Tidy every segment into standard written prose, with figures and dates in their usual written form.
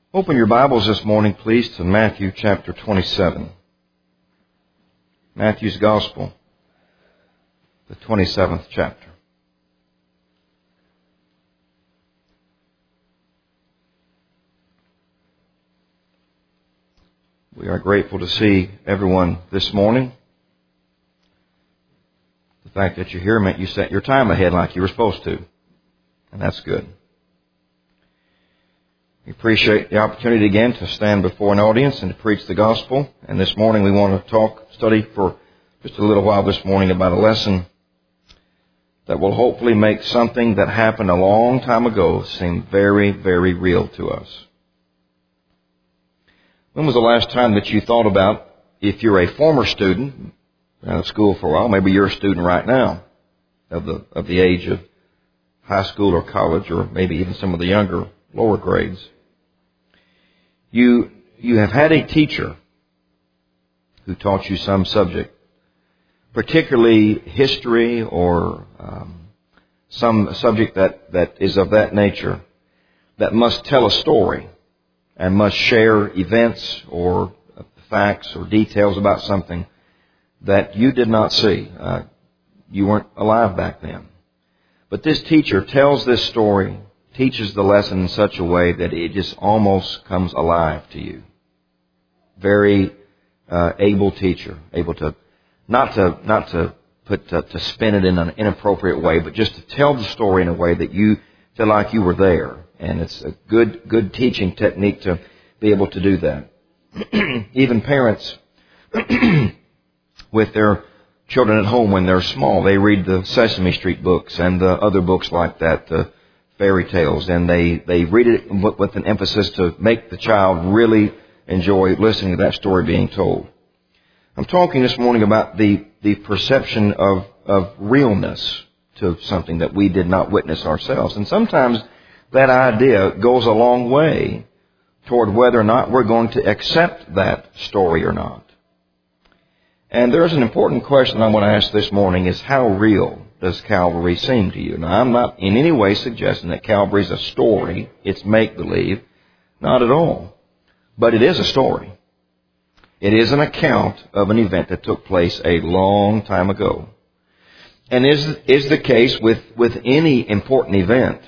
Open your Bibles this morning, please, to Matthew chapter 27. Matthew's Gospel, the 27th chapter. We are grateful to see everyone this morning. The fact that you're here meant you set your time ahead like you were supposed to, and that's good. We appreciate the opportunity again to stand before an audience and to preach the gospel. And this morning we want to study for just a little while this morning about a lesson that will hopefully make something that happened a long time ago seem very, very real to us. When was the last time that you thought about, if you're a former student, out of school for a while, maybe you're a student right now of the age of high school or college, or maybe even some of the younger lower grades. You have had a teacher who taught you some subject, particularly history or some subject that is of that nature, that must tell a story and must share events or facts or details about something that you did not see. You weren't alive back then. But this teacher tells this story, teaches the lesson in such a way that it just almost comes alive to you. Very able teacher, able to not to spin it in an inappropriate way, but just to tell the story in a way that you feel like you were there. And it's a good teaching technique to be able to do that. Even parents with their children at home when they're small, they read the Sesame Street books and the other books like that, the fairy tales, and they read it with an emphasis to make the child really enjoy listening to that story being told. I'm talking this morning about the perception of realness to something that we did not witness ourselves. And sometimes that idea goes a long way toward whether or not we're going to accept that story or not. And there's an important question I want to ask this morning, is how real does Calvary seem to you? Now, I'm not in any way suggesting that Calvary is a story. It's make-believe. Not at all. But it is a story. It is an account of an event that took place a long time ago. And is the case with any important event.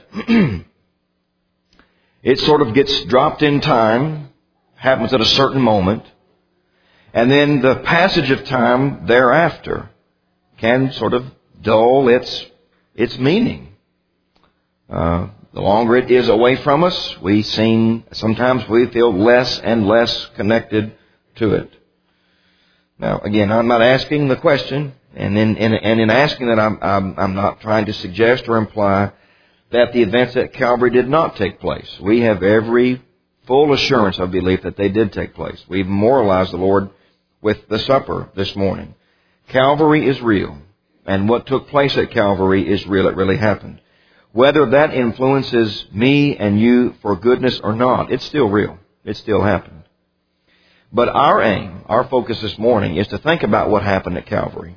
It sort of gets dropped in time, happens at a certain moment, and then the passage of time thereafter can sort of dull its meaning. The longer it is away from us, sometimes we feel less and less connected to it. Now, again, I'm not asking the question, and in asking that, I'm not trying to suggest or imply that the events at Calvary did not take place. We have every full assurance of belief that they did take place. We memorialized the Lord with the supper this morning. Calvary is real. And what took place at Calvary is real. It really happened. Whether that influences me and you for goodness or not, it's still real. It still happened. But our aim, our focus this morning, is to think about what happened at Calvary.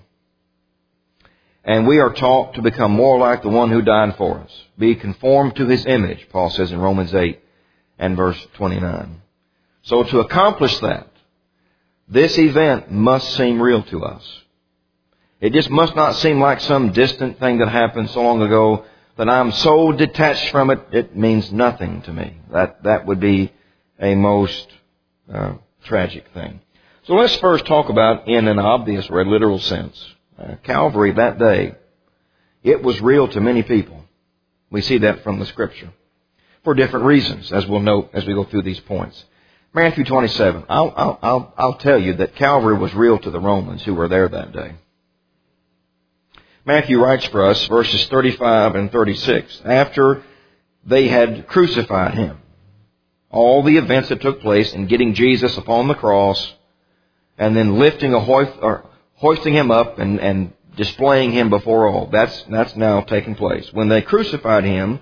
And we are taught to become more like the one who died for us. Be conformed to His image, Paul says in Romans 8 and verse 29. So to accomplish that, this event must seem real to us. It just must not seem like some distant thing that happened so long ago that I'm so detached from it, it means nothing to me. That would be a most tragic thing. So let's first talk about, in an obvious or a literal sense, Calvary that day. It was real to many people. We see that from the Scripture for different reasons, as we'll note as we go through these points. Matthew 27. I'll tell you that Calvary was real to the Romans who were there that day. Matthew writes for us, verses 35 and 36, after they had crucified Him. All the events that took place in getting Jesus upon the cross, and then hoisting Him up and displaying Him before all. That's now taking place. When they crucified Him,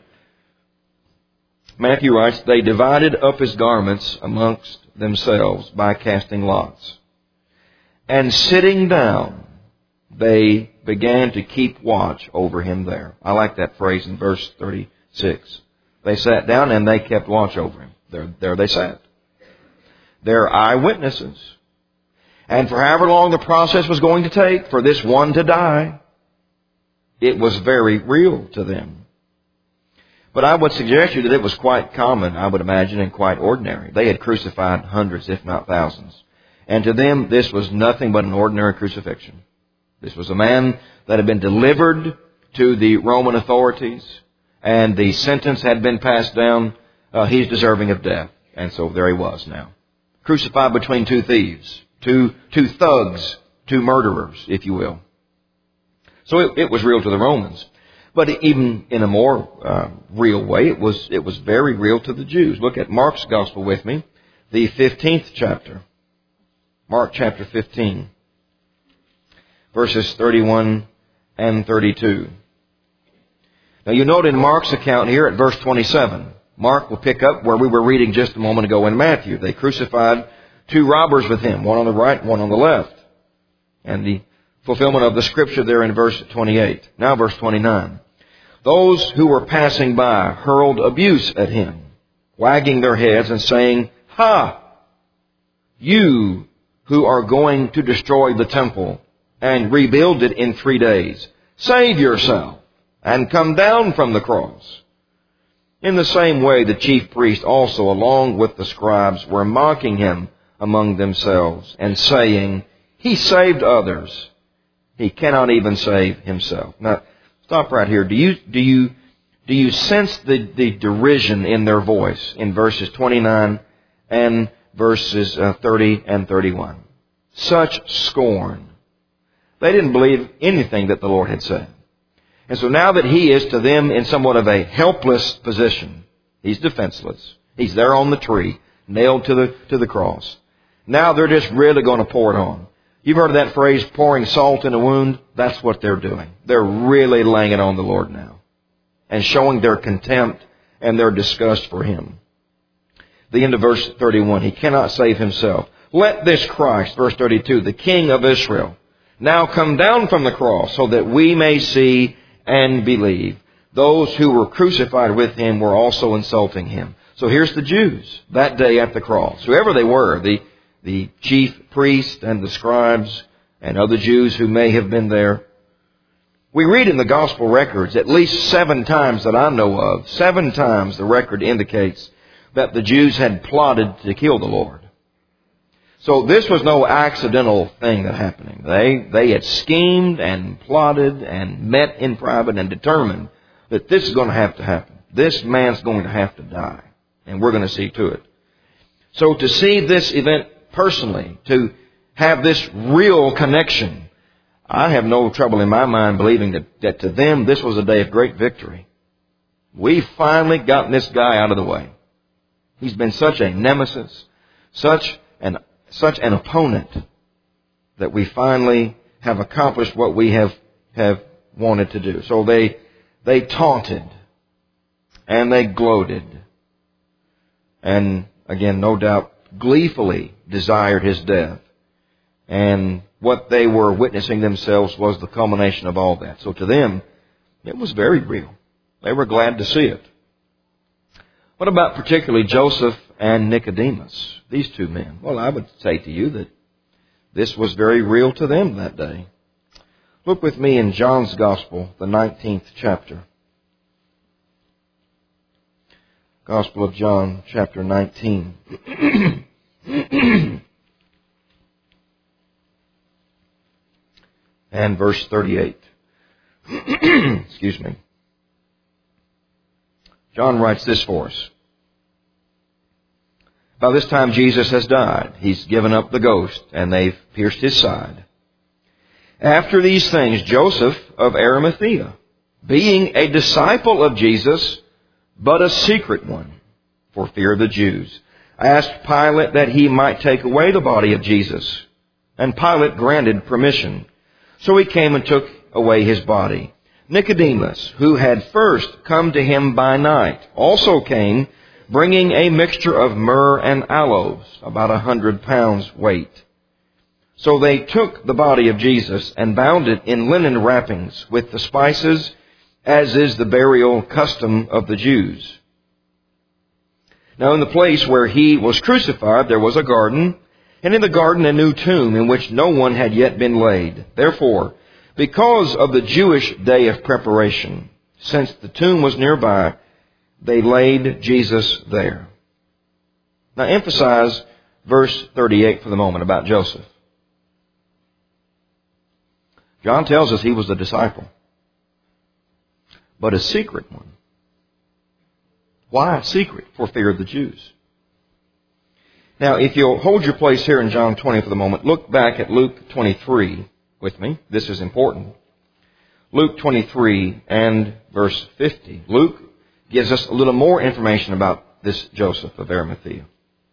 Matthew writes, they divided up His garments amongst themselves by casting lots. And sitting down, they began to keep watch over Him there. I like that phrase in verse 36. They sat down and they kept watch over Him. There they sat. They're eyewitnesses. And for however long the process was going to take for this one to die, it was very real to them. But I would suggest to you that it was quite common, I would imagine, and quite ordinary. They had crucified hundreds, if not thousands. And to them, this was nothing but an ordinary crucifixion. This was a man that had been delivered to the Roman authorities, and the sentence had been passed down. He's deserving of death. And so there he was now. Crucified between two thieves, two thugs, two murderers, if you will. So it was real to the Romans. But even in a more real way, it was very real to the Jews. Look at Mark's Gospel with me, the 15th chapter. Mark chapter 15, verses 31 and 32. Now you note in Mark's account here at verse 27, Mark will pick up where we were reading just a moment ago in Matthew. They crucified two robbers with him, one on the right, one on the left. And the fulfillment of the scripture there in verse 28. Now verse 29. Those who were passing by hurled abuse at him, wagging their heads and saying, "Ha! You who are going to destroy the temple and rebuild it in 3 days, save yourself and come down from the cross." In the same way, the chief priests also, along with the scribes, were mocking him among themselves and saying, "He saved others. He cannot even save himself." Now, stop right here. Do you sense the derision in their voice in verses 29 and verses 30 and 31? Such scorn. They didn't believe anything that the Lord had said. And so now that he is to them in somewhat of a helpless position, he's defenseless. He's there on the tree, nailed to the cross. Now they're just really going to pour it on. You've heard of that phrase, pouring salt in a wound? That's what they're doing. They're really laying it on the Lord now and showing their contempt and their disgust for him. The end of verse 31, he cannot save himself. Let this Christ, verse 32, the King of Israel, now come down from the cross so that we may see and believe. Those who were crucified with him were also insulting him. So here's the Jews that day at the cross. Whoever they were, the chief priests and the scribes and other Jews who may have been there. We read in the gospel records at least 7 times that I know of, 7 times the record indicates that the Jews had plotted to kill the Lord. So this was no accidental thing that happening. They had schemed and plotted and met in private and determined that this is going to have to happen. This man's going to have to die. And we're going to see to it. So to see this event personally, to have this real connection, I have no trouble in my mind believing that to them this was a day of great victory. We've finally gotten this guy out of the way. He's been such a nemesis, such an opponent, that we finally have accomplished what we have wanted to do. So they taunted and they gloated and again, no doubt, gleefully desired his death. And what they were witnessing themselves was the culmination of all that. So to them, it was very real. They were glad to see it. What about particularly Joseph and Nicodemus, these two men? Well, I would say to you that this was very real to them that day. Look with me in John's Gospel, the 19th chapter. Gospel of John, chapter 19. And verse 38. Excuse me. John writes this for us. By this time Jesus has died. He's given up the ghost, and they've pierced his side. After these things, Joseph of Arimathea, being a disciple of Jesus, but a secret one, for fear of the Jews, asked Pilate that he might take away the body of Jesus. And Pilate granted permission. So he came and took away his body. Nicodemus, who had first come to him by night, also came, bringing a mixture of myrrh and aloes, about 100 pounds weight. So they took the body of Jesus and bound it in linen wrappings with the spices, as is the burial custom of the Jews. Now in the place where he was crucified there was a garden, and in the garden a new tomb in which no one had yet been laid. Therefore, because of the Jewish day of preparation, since the tomb was nearby, they laid Jesus there. Now emphasize verse 38 for the moment about Joseph. John tells us he was a disciple, but a secret one. Why a secret? For fear of the Jews. Now, if you'll hold your place here in John 20 for the moment, look back at Luke 23 with me. This is important. Luke 23 and verse 50. Luke gives us a little more information about this Joseph of Arimathea.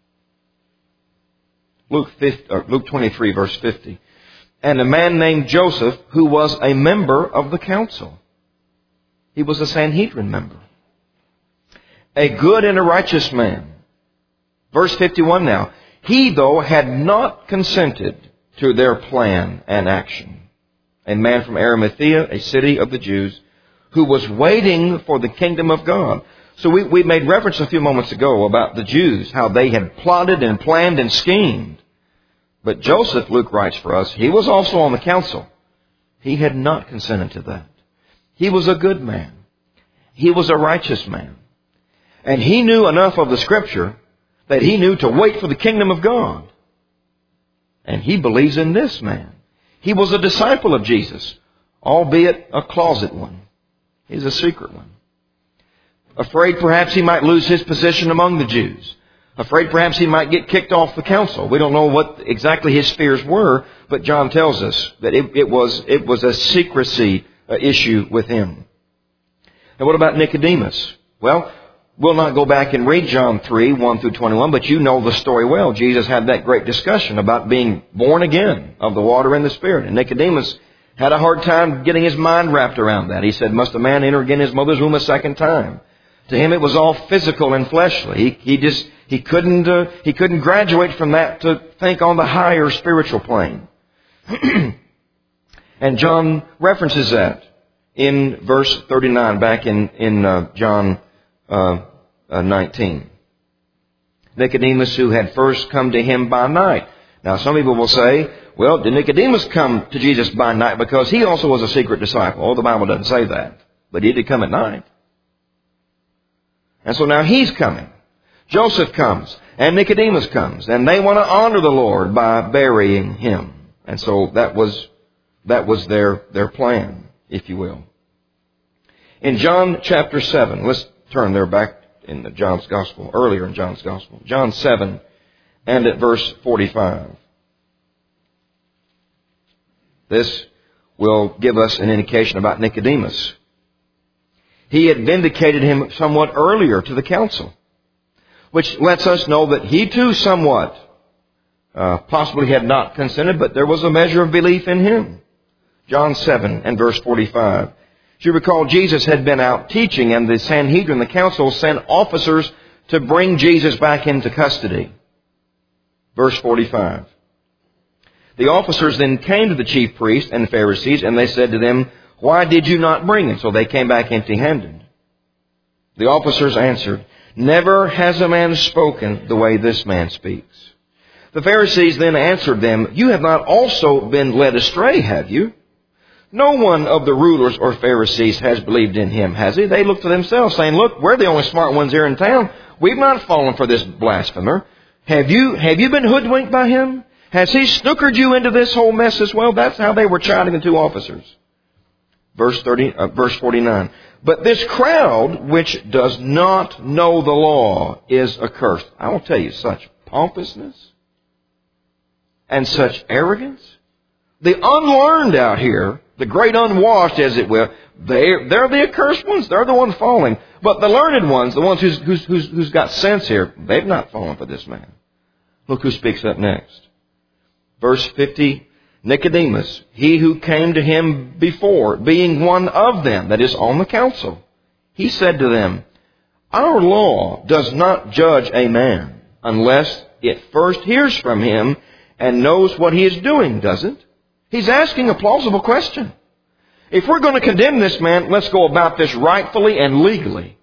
Luke 23 verse 50. And a man named Joseph, who was a member of the council. He was a Sanhedrin member. A good and a righteous man. Verse 51 now. He, though, had not consented to their plan and action. A man from Arimathea, a city of the Jews, who was waiting for the kingdom of God. So we made reference a few moments ago about the Jews, how they had plotted and planned and schemed. But Joseph, Luke writes for us, he was also on the council. He had not consented to that. He was a good man. He was a righteous man. And he knew enough of the Scripture that he knew to wait for the kingdom of God. And he believes in this man. He was a disciple of Jesus, albeit a closet one. He's a secret one. Afraid perhaps he might lose his position among the Jews. Afraid perhaps he might get kicked off the council. We don't know what exactly his fears were, but John tells us that it was a secrecy issue with him. And what about Nicodemus? Well, we'll not go back and read John 3, 1 through 21, but you know the story well. Jesus had that great discussion about being born again of the water and the Spirit. And Nicodemus had a hard time getting his mind wrapped around that. He said, must a man enter again his mother's womb a second time? To him it was all physical and fleshly. He couldn't graduate from that to think on the higher spiritual plane. And John references that in verse 39 back in John 19. Nicodemus, who had first come to him by night. Now some people will say, well, did Nicodemus come to Jesus by night because he also was a secret disciple? Oh, the Bible doesn't say that. But he did come at night. And so now he's coming. Joseph comes and Nicodemus comes, and they want to honor the Lord by burying him. And so that was their plan, if you will. In John chapter 7, let's turn there back in John's Gospel, earlier in John's Gospel. John 7 and at verse 45. This will give us an indication about Nicodemus. He had vindicated him somewhat earlier to the council, which lets us know that he too somewhat possibly had not consented, but there was a measure of belief in him. John 7 and verse 45. As you recall, Jesus had been out teaching, and the Sanhedrin, the council, sent officers to bring Jesus back into custody. Verse 45. The officers then came to the chief priests and Pharisees, and they said to them, why did you not bring him? So they came back empty-handed. The officers answered, never has a man spoken the way this man speaks. The Pharisees then answered them, you have not also been led astray, have you? No one of the rulers or Pharisees has believed in him, has he? They looked to themselves, saying, look, we're the only smart ones here in town. We've not fallen for this blasphemer. Have you been hoodwinked by him? Has he snookered you into this whole mess as well? That's how they were chiding the two officers. Verse 49. But this crowd, which does not know the law, is accursed. I will tell you, such pompousness and such arrogance. The unlearned out here, the great unwashed, as it will, they're the accursed ones. They're the ones falling. But the learned ones, the ones who's got sense here, they've not fallen for this man. Look who speaks up next. Verse 50. Nicodemus, he who came to him before, being one of them, that is, on the council, he said to them, our law does not judge a man unless it first hears from him and knows what he is doing, does it? He's asking a plausible question. If we're going to condemn this man, let's go about this rightfully and legally.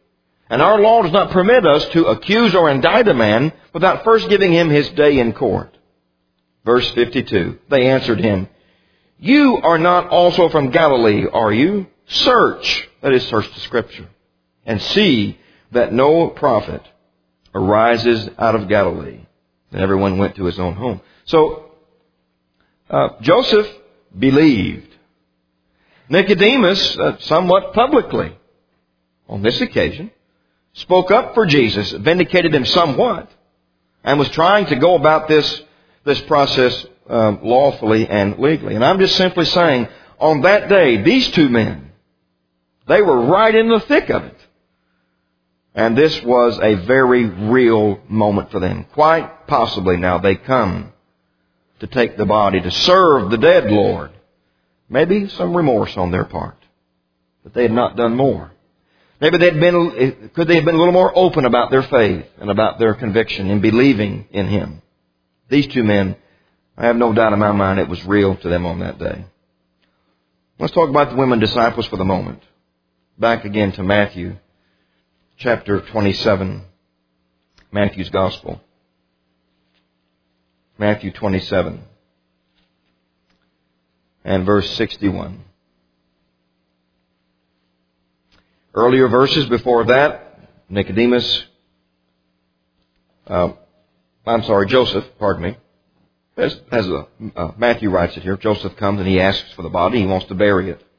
And our law does not permit us to accuse or indict a man without first giving him his day in court. Verse 52, they answered him, You are not also from Galilee, are you? Search, that is, search the Scripture, and see that no prophet arises out of Galilee. And everyone went to his own home. So, Joseph believed. Nicodemus, somewhat publicly, on this occasion, spoke up for Jesus, vindicated him somewhat, and was trying to go about this process lawfully and legally. And I'm just simply saying, on that day, these two men, they were right in the thick of it. And this was a very real moment for them. Quite possibly now they come to take the body, to serve the dead Lord. Maybe some remorse on their part, that they had not done more. Maybe could they have been a little more open about their faith and about their conviction in believing in Him. These two men, I have no doubt in my mind it was real to them on that day. Let's talk about the women disciples for the moment. Back again to Matthew, chapter 27, Matthew's Gospel. Matthew 27 and verse 61. Earlier verses before that, Joseph, Matthew writes it here. Joseph comes and he asks for the body. He wants to bury it.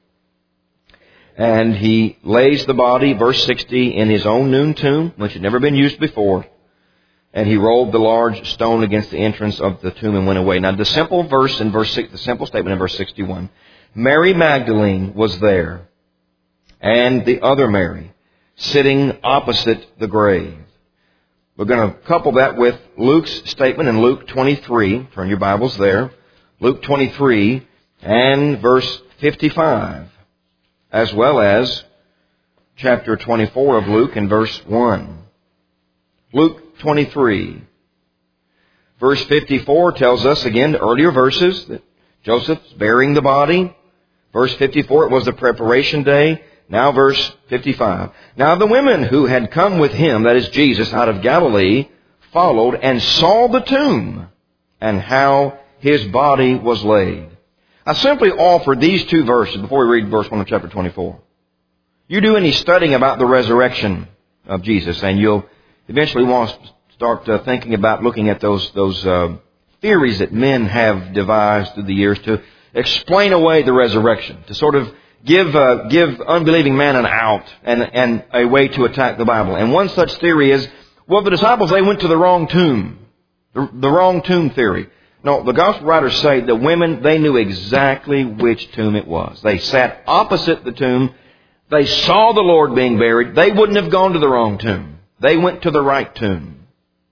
And he lays the body, verse 60, in his own new tomb, which had never been used before. And he rolled the large stone against the entrance of the tomb and went away. Now, the simple statement in verse 61. Mary Magdalene was there, and the other Mary, sitting opposite the grave. We're going to couple that with Luke's statement in Luke 23. Turn your Bibles there. Luke 23 and verse 55. As well as chapter 24 of Luke and verse 1. Luke 23. Verse 54 tells us again, the earlier verses, that Joseph's burying the body. Verse 54, it was the preparation day. Now verse 55. Now the women who had come with him, that is Jesus, out of Galilee, followed and saw the tomb and how his body was laid. I simply offer these two verses before we read verse 1 of chapter 24. You do any studying about the resurrection of Jesus, and you'll eventually want to start thinking about looking at those theories that men have devised through the years to explain away the resurrection, to sort of give unbelieving man an out and a way to attack the Bible. And one such theory is, well, the disciples, they went to the wrong tomb. The wrong tomb theory. No, the gospel writers say the women, they knew exactly which tomb it was. They sat opposite the tomb. They saw the Lord being buried. They wouldn't have gone to the wrong tomb. They went to the right tomb.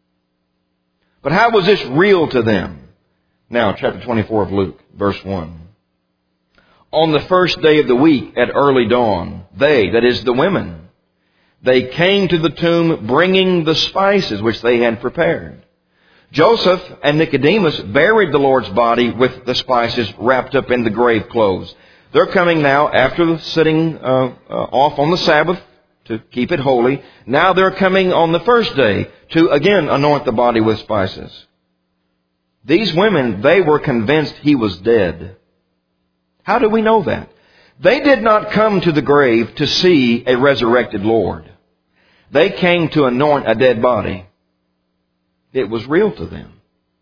But how was this real to them? Now, chapter 24 of Luke, verse 1. On the first day of the week at early dawn, they, that is the women, they came to the tomb bringing the spices which they had prepared. Joseph and Nicodemus buried the Lord's body with the spices wrapped up in the grave clothes. They're coming now, after sitting off on the Sabbath to keep it holy. Now they're coming on the first day to again anoint the body with spices. These women, they were convinced he was dead. How do we know that? They did not come to the grave to see a resurrected Lord. They came to anoint a dead body. It was real to them.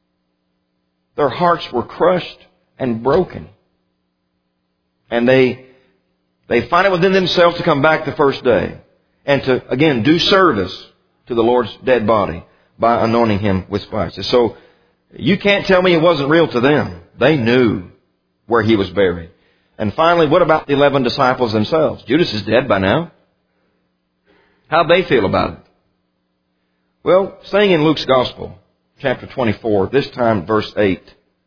Their hearts were crushed and broken. And they find it within themselves to come back the first day and to, again, do service to the Lord's dead body by anointing him with spices. So you can't tell me it wasn't real to them. They knew where he was buried. And finally, what about the 11 disciples themselves? Judas is dead by now. How'd they feel about it? Well, staying in Luke's Gospel, chapter 24, this time verse 8.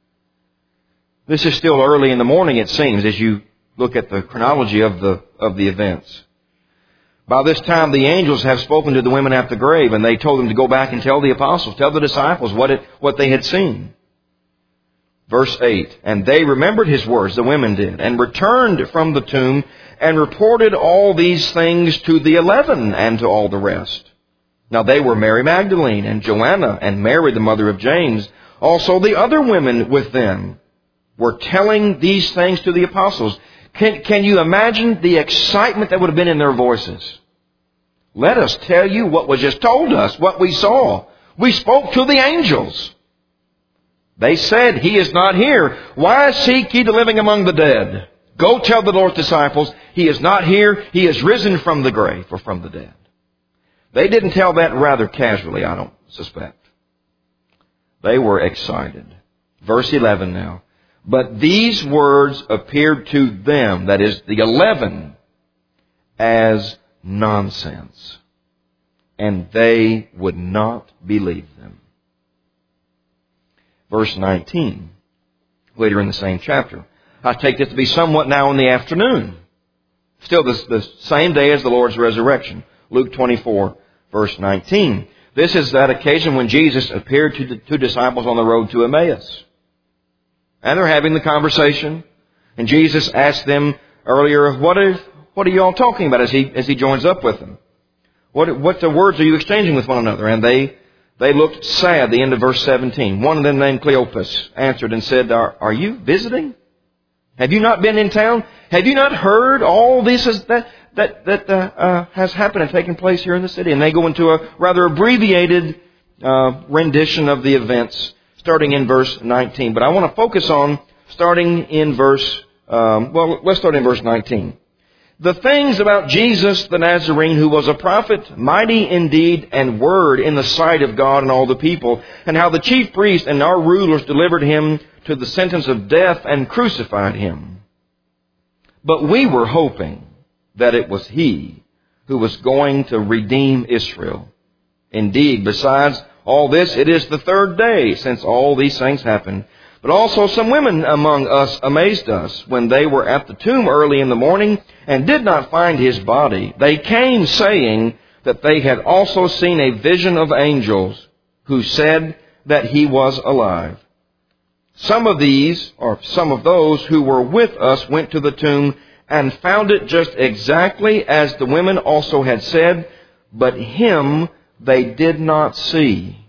This is still early in the morning, it seems, as you look at the chronology of the events. By this time, the angels have spoken to the women at the grave, and they told them to go back and tell the apostles, tell the disciples what they had seen. Verse 8, and they remembered his words, the women did, and returned from the tomb and reported all these things to the 11 and to all the rest. Now they were Mary Magdalene and Joanna and Mary the mother of James. Also the other women with them were telling these things to the apostles. Can you imagine the excitement that would have been in their voices? Let us tell you what was just told us, what we saw. We spoke to the angels. They said, he is not here. Why seek ye the living among the dead? Go tell the Lord's disciples, he is not here. He is risen from the grave or from the dead. They didn't tell that rather casually, I don't suspect. They were excited. Verse 11 now. But these words appeared to them, that is the 11, as nonsense. And they would not believe them. Verse 19, later in the same chapter. I take this to be somewhat now in the afternoon. Still the same day as the Lord's resurrection. Luke 24, verse 19. This is that occasion when Jesus appeared to the two disciples on the road to Emmaus. And they're having the conversation. And Jesus asked them earlier, what are you all talking about as he joins up with them? What the words are you exchanging with one another? And they looked sad, the end of verse 17. One of them named Cleopas answered and said, Are you visiting? Have you not been in town? Have you not heard all this that has happened and taken place here in the city? And they go into a rather abbreviated rendition of the events, starting in verse 19. But I want to focus on starting in verse, let's start in verse 19. The things about Jesus the Nazarene, who was a prophet, mighty in deed and word in the sight of God and all the people, and how the chief priests and our rulers delivered him to the sentence of death and crucified him. But we were hoping that it was he who was going to redeem Israel. Indeed, besides all this, it is the third day since all these things happened. But also some women among us amazed us when they were at the tomb early in the morning and did not find his body. They came saying that they had also seen a vision of angels who said that he was alive. Some of those who were with us went to the tomb and found it just exactly as the women also had said, but him they did not see.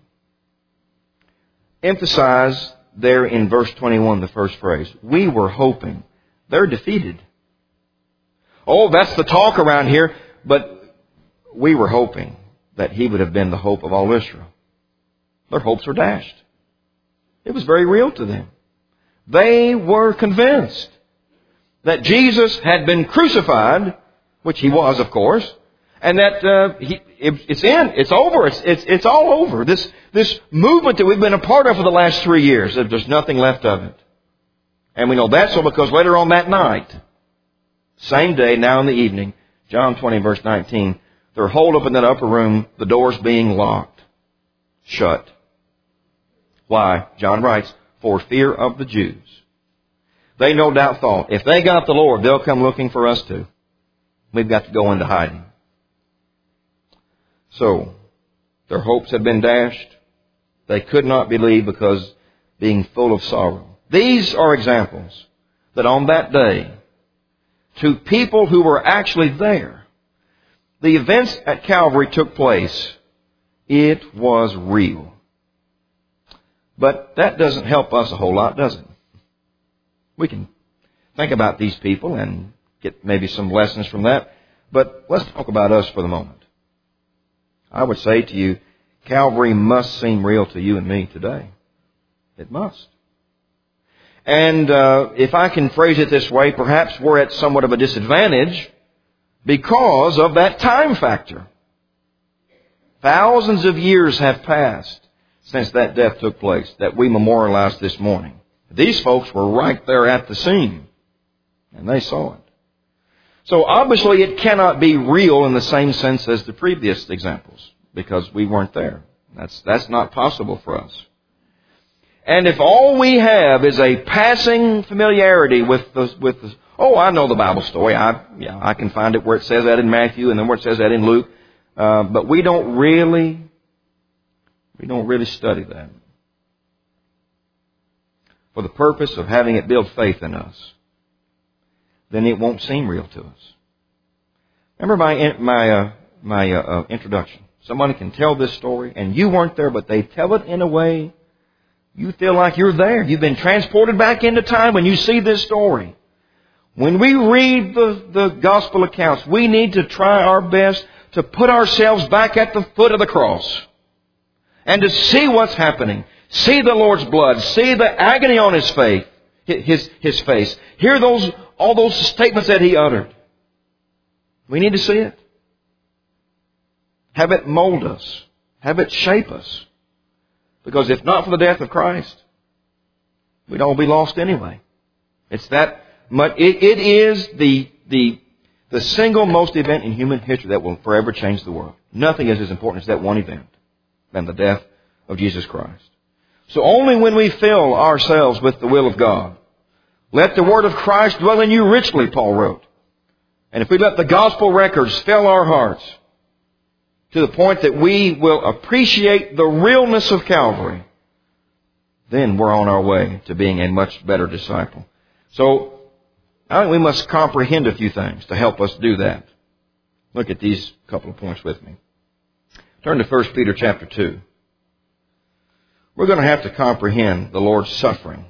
Emphasize there in verse 21, the first phrase. We were hoping. They're defeated. Oh, that's the talk around here, but we were hoping that he would have been the hope of all Israel. Their hopes were dashed. It was very real to them. They were convinced that Jesus had been crucified, which he was, of course, and that it's over. It's all over. This movement that we've been a part of for the last 3 years, there's nothing left of it. And we know that's so because later on that night, same day, now in the evening, John 20, verse 19, they're holed up in that upper room, the doors being locked, shut. Why? John writes, for fear of the Jews. They no doubt thought, if they got the Lord, they'll come looking for us too. We've got to go into hiding. So, their hopes had been dashed. They could not believe because being full of sorrow. These are examples that on that day, to people who were actually there, the events at Calvary took place. It was real. But that doesn't help us a whole lot, does it? We can think about these people and get maybe some lessons from that. But let's talk about us for the moment. I would say to you, Calvary must seem real to you and me today. It must. And if I can phrase it this way, perhaps we're at somewhat of a disadvantage because of that time factor. Thousands of years have passed since that death took place that we memorialized this morning. These folks were right there at the scene, and they saw it. So obviously it cannot be real in the same sense as the previous examples, because we weren't there. That's not possible for us. And if all we have is a passing familiarity with the I know the Bible story. I can find it where it says that in Matthew and then where it says that in Luke. But we don't really study that. for the purpose of having it build faith in us, then it won't seem real to us. Remember my introduction. Somebody can tell this story, and you weren't there, but they tell it in a way you feel like you're there. You've been transported back into time when you see this story. When we read the gospel accounts, we need to try our best to put ourselves back at the foot of the cross and to see what's happening. See the Lord's blood. See the agony on His face. His face. Hear all those statements that He uttered. We need to see it. Have it mold us. Have it shape us. Because if not for the death of Christ, we'd all be lost anyway. It's that much. It is the single most event in human history that will forever change the world. Nothing is as important as that one event than the death of Jesus Christ. So only when we fill ourselves with the will of God, let the word of Christ dwell in you richly, Paul wrote. And if we let the gospel records fill our hearts to the point that we will appreciate the realness of Calvary, then we're on our way to being a much better disciple. So I think we must comprehend a few things to help us do that. Look at these couple of points with me. Turn to 1 Peter chapter 2. We're going to have to comprehend the Lord's suffering.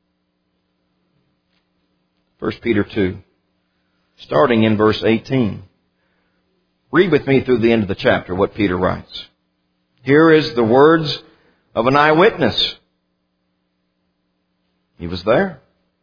1 Peter 2, starting in verse 18. Read with me through the end of the chapter what Peter writes. Here is the words of an eyewitness. He was there.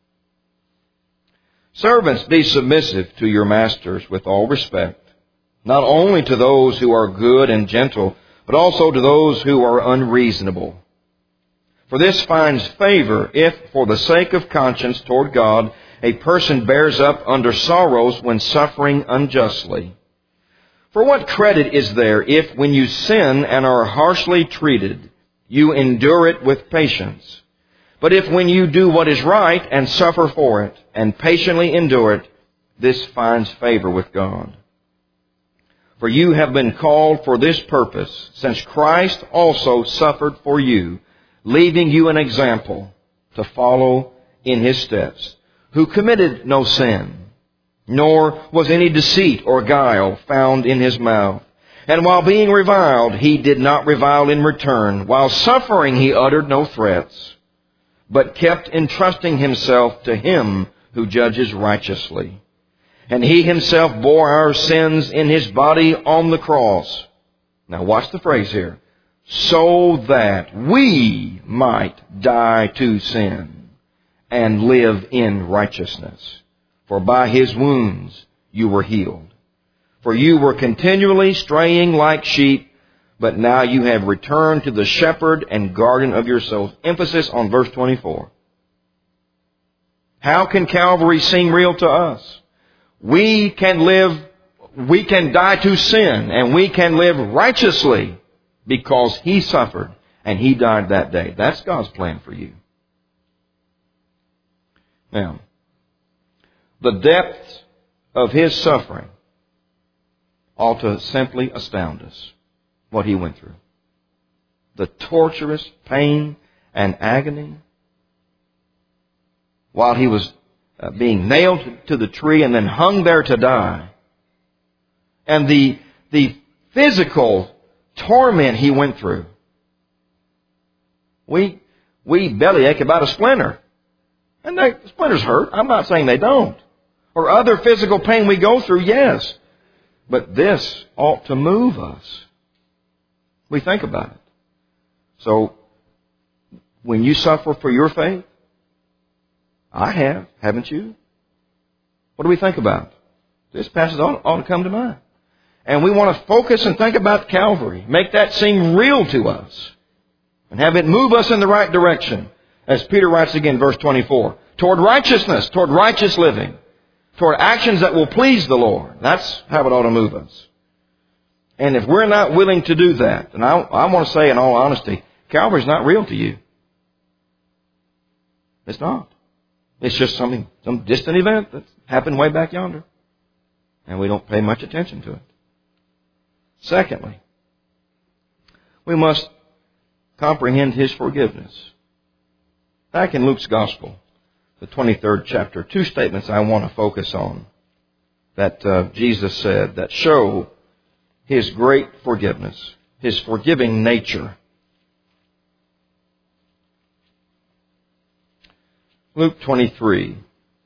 Servants, be submissive to your masters with all respect, not only to those who are good and gentle, but also to those who are unreasonable. For this finds favor if, for the sake of conscience toward God, a person bears up under sorrows when suffering unjustly. For what credit is there if, when you sin and are harshly treated, you endure it with patience? But if when you do what is right and suffer for it, and patiently endure it, this finds favor with God. For you have been called for this purpose, since Christ also suffered for you, leaving you an example to follow in His steps, who committed no sin, nor was any deceit or guile found in His mouth. And while being reviled, He did not revile in return. While suffering, He uttered no threats, but kept entrusting Himself to Him who judges righteously. And He Himself bore our sins in His body on the cross. Now watch the phrase here. So that we might die to sin and live in righteousness. For by His wounds you were healed. For you were continually straying like sheep, but now you have returned to the shepherd and guardian of your souls. Emphasis on verse 24. How can Calvary seem real to us? We can die to sin, and we can live righteously because He suffered and He died that day. That's God's plan for you. Now, the depth of His suffering ought to simply astound us, what He went through. The torturous pain and agony while He was being nailed to the tree and then hung there to die. And the physical torment He went through. We bellyache about a splinter. And splinters hurt. I'm not saying they don't. Or other physical pain we go through, yes. But this ought to move us. We think about it. So, when you suffer for your faith, I have, haven't you? What do we think about? This passage ought to come to mind. And we want to focus and think about Calvary. Make that seem real to us. And have it move us in the right direction. As Peter writes again, verse 24. Toward righteousness, toward righteous living. Toward actions that will please the Lord. That's how it ought to move us. And if we're not willing to do that, and I want to say in all honesty, Calvary's not real to you. It's not. It's just some distant event that happened way back yonder. And we don't pay much attention to it. Secondly, we must comprehend His forgiveness. Back in Luke's Gospel, the 23rd chapter, two statements I want to focus on that Jesus said that show His great forgiveness, His forgiving nature. Luke 23,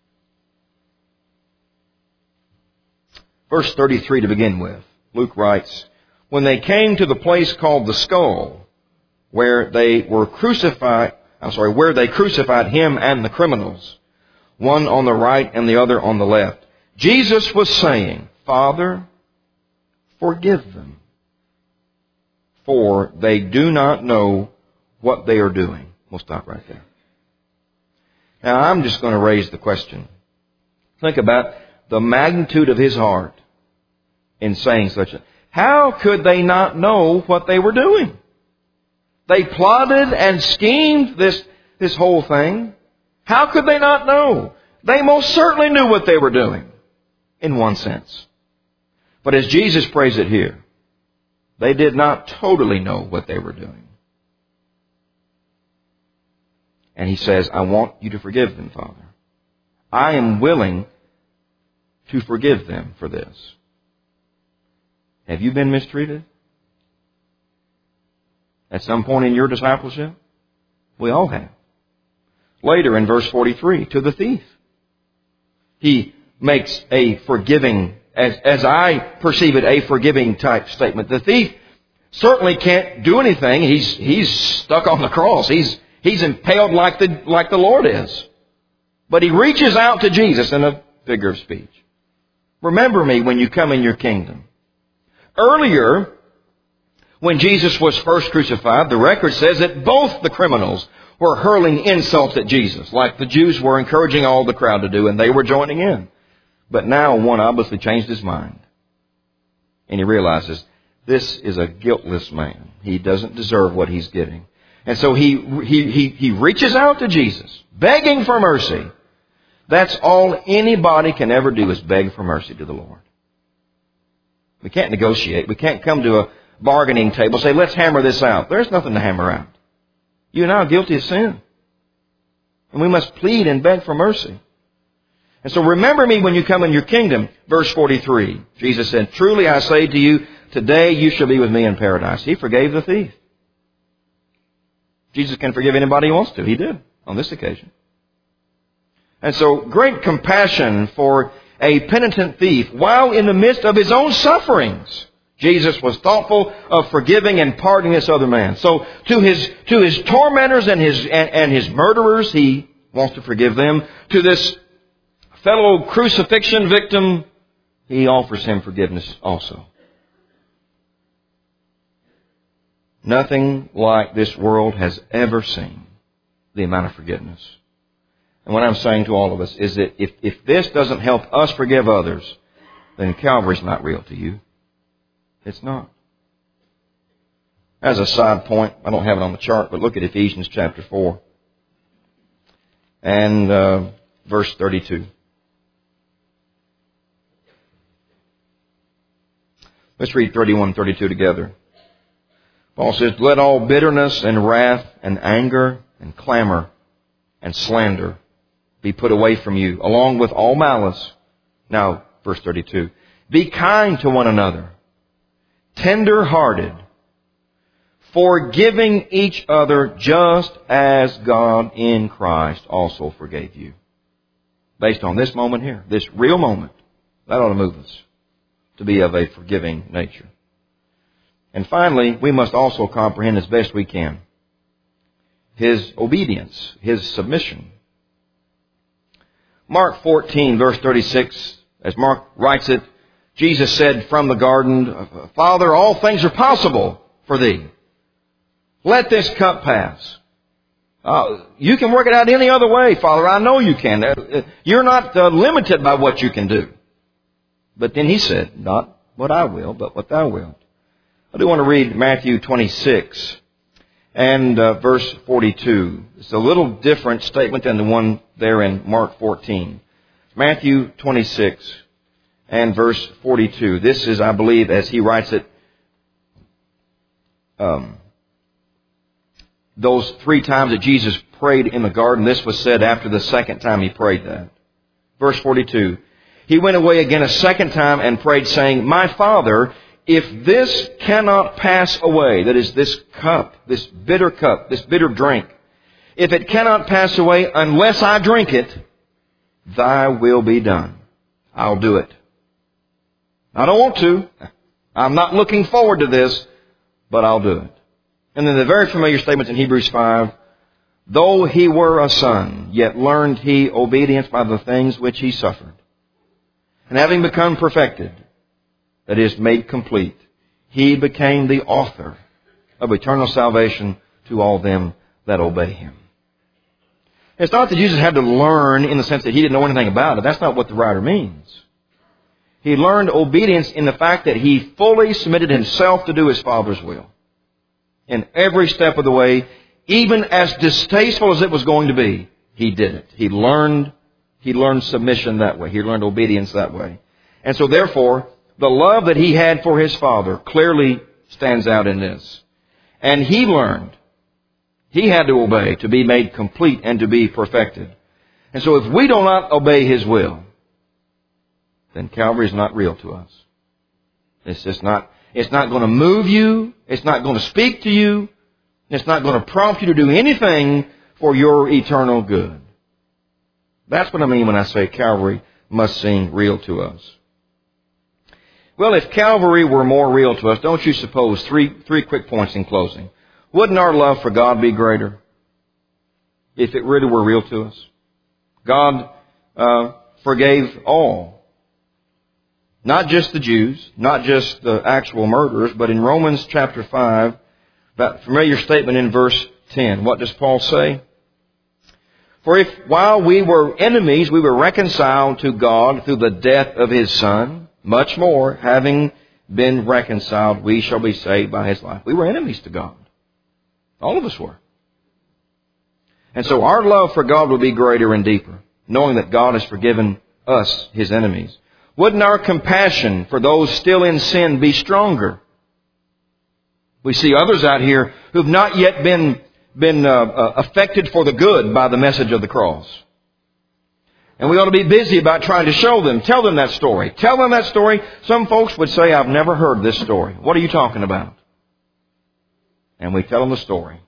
verse 33 to begin with. Luke writes, when they came to the place called the Skull, where they crucified Him and the criminals, one on the right and the other on the left, Jesus was saying, Father, forgive them, for they do not know what they are doing. We'll stop right there. Now, I'm just going to raise the question. Think about the magnitude of His heart in saying such a... How could they not know what they were doing? They plotted and schemed this whole thing. How could they not know? They most certainly knew what they were doing, in one sense. But as Jesus prays it here, they did not totally know what they were doing. And He says, I want you to forgive them, Father. I am willing to forgive them for this. Have you been mistreated? At some point in your discipleship? We all have. Later in verse 43, to the thief, He makes a forgiving, as I perceive it, a forgiving type statement. The thief certainly can't do anything. He's stuck on the cross. He's impaled like the Lord is. But he reaches out to Jesus in a figure of speech. Remember me when you come in your kingdom. Earlier, when Jesus was first crucified, the record says that both the criminals were hurling insults at Jesus, like the Jews were encouraging all the crowd to do, and they were joining in. But now one obviously changed his mind. And he realizes, this is a guiltless man. He doesn't deserve what he's getting. And so he reaches out to Jesus, begging for mercy. That's all anybody can ever do is beg for mercy to the Lord. We can't negotiate. We can't come to a bargaining table and say, let's hammer this out. There's nothing to hammer out. You and I are guilty of sin. And we must plead and beg for mercy. And so remember me when you come in your kingdom. Verse 43, Jesus said, truly I say to you, today you shall be with me in paradise. He forgave the thief. Jesus can forgive anybody He wants to. He did on this occasion. And so great compassion for a penitent thief while in the midst of his own sufferings. Jesus was thoughtful of forgiving and pardoning this other man. So to his tormentors and his murderers, He wants to forgive them. To this fellow crucifixion victim, He offers him forgiveness also. Nothing like this world has ever seen, the amount of forgiveness. And what I'm saying to all of us is that if this doesn't help us forgive others, then Calvary's not real to you. It's not. As a side point, I don't have it on the chart, but look at Ephesians chapter 4 and verse 32. Let's read 31 and 32 together. Paul says, let all bitterness and wrath and anger and clamor and slander be put away from you, along with all malice. Now, verse 32. Be kind to one another, tender-hearted, forgiving each other just as God in Christ also forgave you. Based on this moment here, this real moment, that ought to move us to be of a forgiving nature. And finally, we must also comprehend as best we can His obedience, His submission. Mark 14, verse 36, as Mark writes it, Jesus said from the garden, Father, all things are possible for Thee. Let this cup pass. You can work it out any other way, Father. I know you can. You're not limited by what you can do. But then He said, not what I will, but what Thou wilt. I do want to read Matthew 26 and verse 42. It's a little different statement than the one there in Mark 14. Matthew 26 and verse 42. This is, I believe, as he writes it, those 3 times that Jesus prayed in the garden, this was said after the second time He prayed that. Verse 42. He went away again a second time and prayed, saying, My Father, if this cannot pass away, that is, this cup, this bitter drink, if it cannot pass away unless I drink it, Thy will be done. I'll do it. I don't want to. I'm not looking forward to this, but I'll do it. And then the very familiar statements in Hebrews 5, though He were a son, yet learned He obedience by the things which He suffered. And having become perfected, that is, made complete, He became the author of eternal salvation to all them that obey Him. It's not that Jesus had to learn in the sense that He didn't know anything about it. That's not what the writer means. He learned obedience in the fact that He fully submitted Himself to do His Father's will. In every step of the way, even as distasteful as it was going to be, He did it. He learned submission that way. He learned obedience that way. And so therefore, the love that He had for His Father clearly stands out in this. And He learned. He had to obey to be made complete and to be perfected. And so if we do not obey His will, then Calvary is not real to us. It's not going to move you. It's not going to speak to you. It's not going to prompt you to do anything for your eternal good. That's what I mean when I say Calvary must seem real to us. Well, if Calvary were more real to us, don't you suppose, three quick points in closing. Wouldn't our love for God be greater if it really were real to us? God forgave all. Not just the Jews, not just the actual murderers, but in Romans chapter 5, that familiar statement in verse 10. What does Paul say? For if while we were enemies, we were reconciled to God through the death of His Son, much more, having been reconciled, we shall be saved by His life. We were enemies to God. All of us were. And so our love for God will be greater and deeper, knowing that God has forgiven us, His enemies. Wouldn't our compassion for those still in sin be stronger? We see others out here who have not yet been affected for the good by the message of the cross. And we ought to be busy about trying to show them, tell them that story. Tell them that story. Some folks would say, I've never heard this story. What are you talking about? And we tell them the story.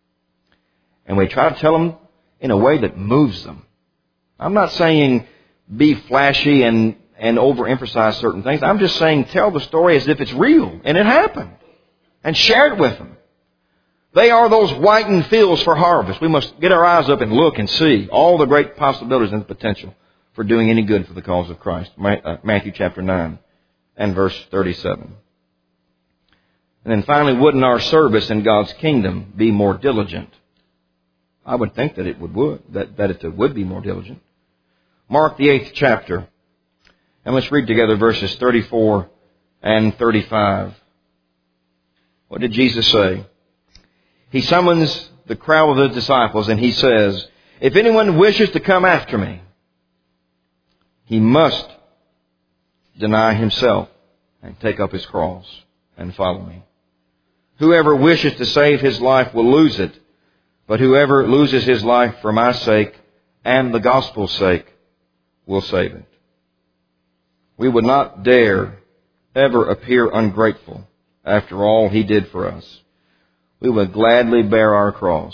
And we try to tell them in a way that moves them. I'm not saying be flashy and overemphasize certain things. I'm just saying tell the story as if it's real and it happened. And share it with them. They are those whitened fields for harvest. We must get our eyes up and look and see all the great possibilities and the potential for doing any good for the cause of Christ. Matthew chapter 9 and verse 37. And then finally, wouldn't our service in God's kingdom be more diligent? I would think that it would be more diligent. Mark the 8th chapter. And let's read together verses 34 and 35. What did Jesus say? He summons the crowd of the disciples and He says, if anyone wishes to come after me, he must deny himself and take up his cross and follow me. Whoever wishes to save his life will lose it, but whoever loses his life for my sake and the gospel's sake will save it. We would not dare ever appear ungrateful after all He did for us. We would gladly bear our cross,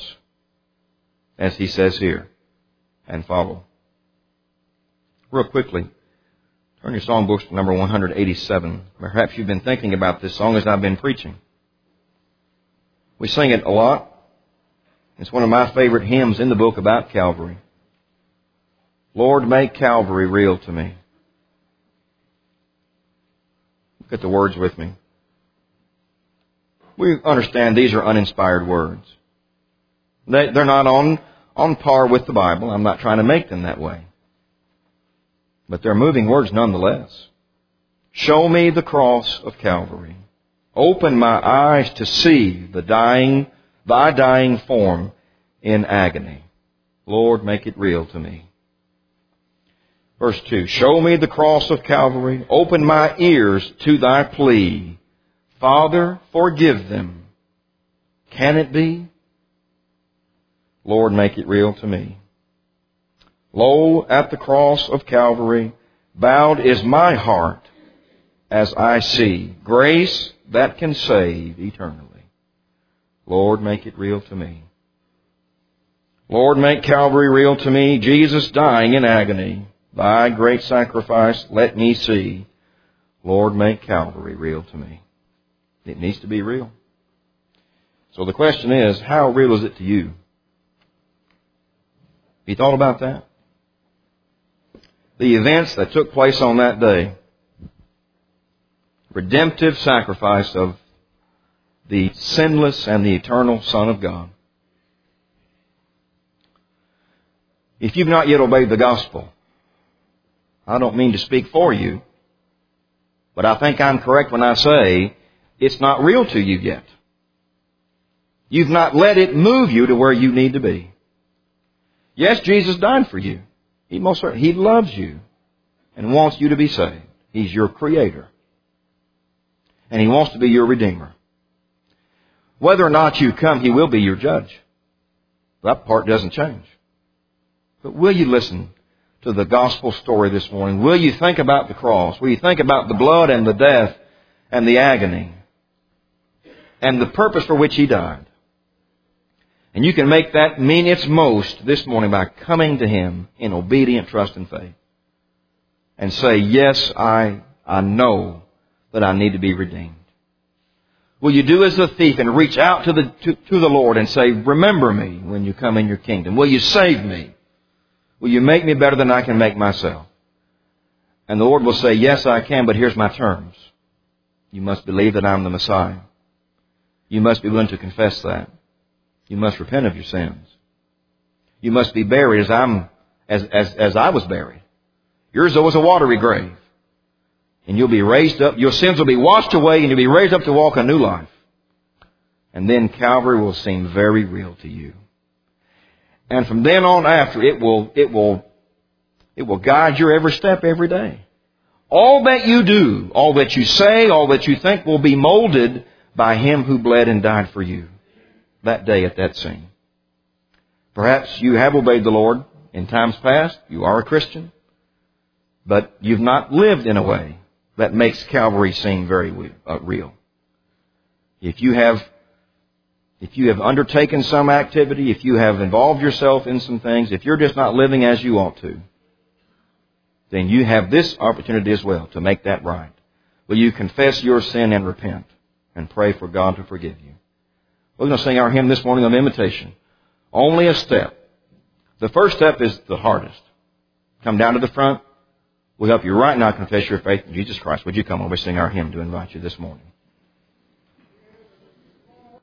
as He says here, and follow. Real quickly, turn your songbooks to number 187. Perhaps you've been thinking about this song as I've been preaching. We sing it a lot. It's one of my favorite hymns in the book about Calvary. Lord, make Calvary real to me. Look at the words with me. We understand these are uninspired words. They're not on par with the Bible. I'm not trying to make them that way. But they're moving words nonetheless. Show me the cross of Calvary. Open my eyes to see thy dying form in agony. Lord, make it real to me. Verse 2, show me the cross of Calvary. Open my ears to thy plea. Father, forgive them. Can it be? Lord, make it real to me. Lo, at the cross of Calvary, bowed is my heart as I see grace that can save eternally. Lord, make it real to me. Lord, make Calvary real to me, Jesus dying in agony. Thy great sacrifice let me see. Lord, make Calvary real to me. It needs to be real. So the question is, how real is it to you? Have you thought about that? The events that took place on that day, redemptive sacrifice of the sinless and the eternal Son of God. If you've not yet obeyed the gospel, I don't mean to speak for you, but I think I'm correct when I say it's not real to you yet. You've not let it move you to where you need to be. Yes, Jesus died for you. He loves you and wants you to be saved. He's your Creator. And He wants to be your Redeemer. Whether or not you come, He will be your judge. That part doesn't change. But will you listen to the gospel story this morning? Will you think about the cross? Will you think about the blood and the death and the agony and the purpose for which He died? And you can make that mean its most this morning by coming to Him in obedient trust and faith. And say, yes, I know that I need to be redeemed. Will you do as the thief and reach out to the Lord and say, remember me when you come in your kingdom? Will you save me? Will you make me better than I can make myself? And the Lord will say, yes, I can, but here's my terms. You must believe that I'm the Messiah. You must be willing to confess that. You must repent of your sins. You must be buried as I was buried. Yours, though, was a watery grave. And you'll be raised up. Your sins will be washed away and you'll be raised up to walk a new life. And then Calvary will seem very real to you. And from then on after, it will guide your every step every day. All that you do, all that you say, all that you think will be molded by Him who bled and died for you that day at that scene. Perhaps you have obeyed the Lord in times past. You are a Christian. But you've not lived in a way that makes Calvary seem very real. If you have undertaken some activity, if you have involved yourself in some things, if you're just not living as you ought to, then you have this opportunity as well to make that right. Will you confess your sin and repent and pray for God to forgive you? We're going to sing our hymn this morning of invitation. Only a step. The first step is the hardest. Come down to the front. We'll help you right now confess your faith in Jesus Christ. Would you come over and sing our hymn to invite you this morning?